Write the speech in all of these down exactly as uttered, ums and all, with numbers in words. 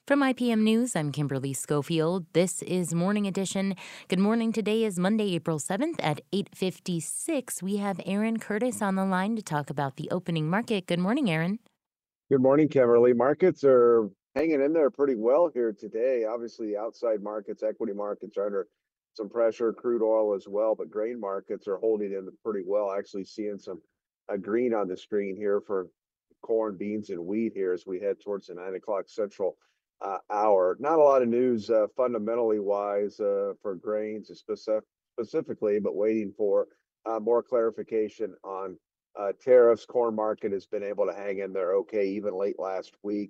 From I P M News, I'm Kimberly Schofield. This is Morning Edition. Good morning. Today is Monday, April seventh at eight fifty-six. We have Aaron Curtis on the line to talk about the opening market. Good morning, Aaron. Good morning, Kimberly. Markets are hanging in there pretty well here today. Obviously, the outside markets, equity markets are under some pressure, crude oil as well, but grain markets are holding in pretty well. Actually seeing some uh, green on the screen here for corn, beans, and wheat here as we head towards the nine o'clock central uh, hour. Not a lot of news uh, fundamentally wise uh, for grains specific, specifically, but waiting for uh, more clarification on uh, tariffs. Corn market has been able to hang in there okay, even late last week,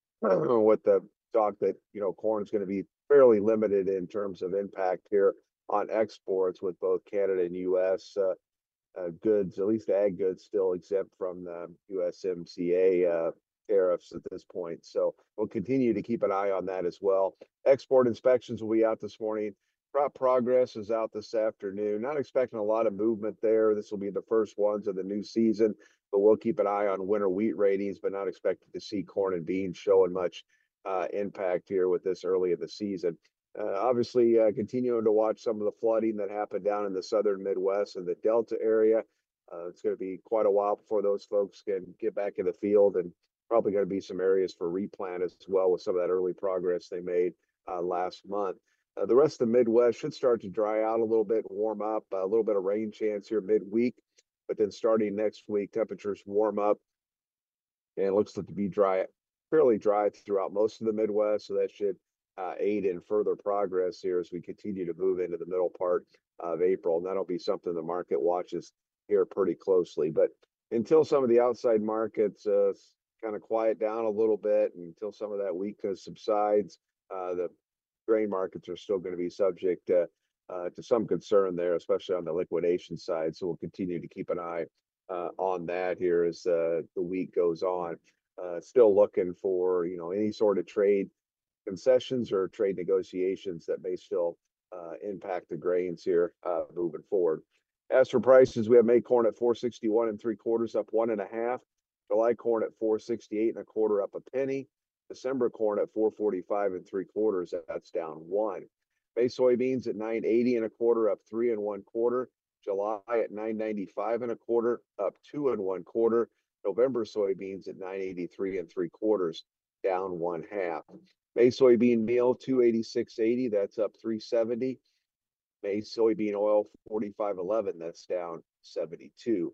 with the talk that you know corn is going to be fairly limited in terms of impact here on exports, with both Canada and U S uh, uh, goods, at least ag goods, still exempt from the U S M C A uh, tariffs at this point. So we'll continue to keep an eye on that as well. Export inspections will be out this morning. Crop progress is out this afternoon. Not expecting a lot of movement there. This will be the first ones of the new season, but we'll keep an eye on winter wheat ratings, but not expecting to see corn and beans showing much uh, impact here with this early in the season. Uh, obviously, uh, continuing to watch some of the flooding that happened down in the southern Midwest and the Delta area. Uh, it's going to be quite a while before those folks can get back in the field, and probably going to be some areas for replant as well with some of that early progress they made uh, last month. Uh, the rest of the Midwest should start to dry out a little bit, warm up, a little bit of rain chance here midweek, but then starting next week, temperatures warm up and it looks to be dry, fairly dry throughout most of the Midwest. So that should uh, aid in further progress here as we continue to move into the middle part of April. And that'll be something the market watches here pretty closely. But until some of the outside markets uh, kind of quiet down a little bit, and until some of that weakness subsides, uh, the grain markets are still going to be subject to, uh, to some concern there, especially on the liquidation side. So we'll continue to keep an eye uh, on that here as uh, the week goes on. Uh, still looking for you know any sort of trade concessions or trade negotiations that may still uh, impact the grains here uh, moving forward. As for prices, we have May corn at four sixty-one and three quarters, up one and a half. July corn at four sixty-eight and a quarter, up a penny. December corn at four forty-five and three quarters, that's down one. May soybeans at nine eighty and a quarter, up three and one quarter. July at nine ninety-five and a quarter, up two and one quarter. November soybeans at nine eighty-three and three quarters, down one half. May soybean meal two eighty-six eighty, that's up three seventy. May soybean oil forty-five eleven, that's down seventy-two.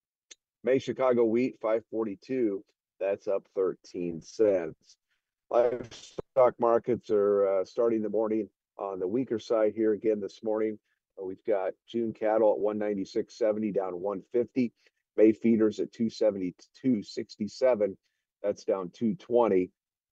May Chicago wheat five forty-two, that's up thirteen cents. Livestock markets are uh, starting the morning on the weaker side here again this morning. Uh, we've got June cattle at one ninety-six seventy, down one fifty. May feeders at two seventy-two sixty-seven, that's down two twenty.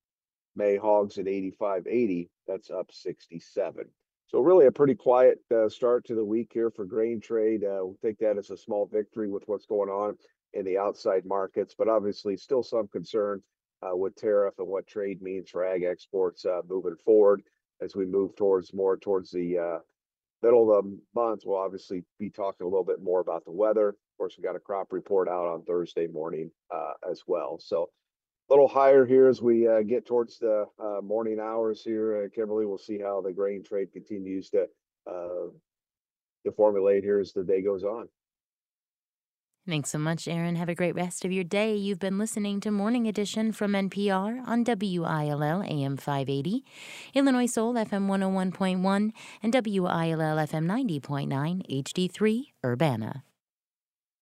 May hogs at eighty-five eighty, that's up sixty-seven. So really a pretty quiet uh, start to the week here for grain trade. Uh, we'll take that as a small victory with what's going on in the outside markets, but obviously still some concern uh, with tariff and what trade means for ag exports uh, moving forward as we move towards more towards the uh, middle of the month. We'll obviously be talking a little bit more about the weather. Of course, we got a crop report out on Thursday morning uh, as well. So a little higher here as we uh, get towards the uh, morning hours here. Uh, Kimberly, we'll see how the grain trade continues to uh, to formulate here as the day goes on. Thanks so much, Aaron. Have a great rest of your day. You've been listening to Morning Edition from N P R on W I L L A M five eighty, Illinois Soul F M one oh one point one, and W I L L F M ninety point nine H D three Urbana.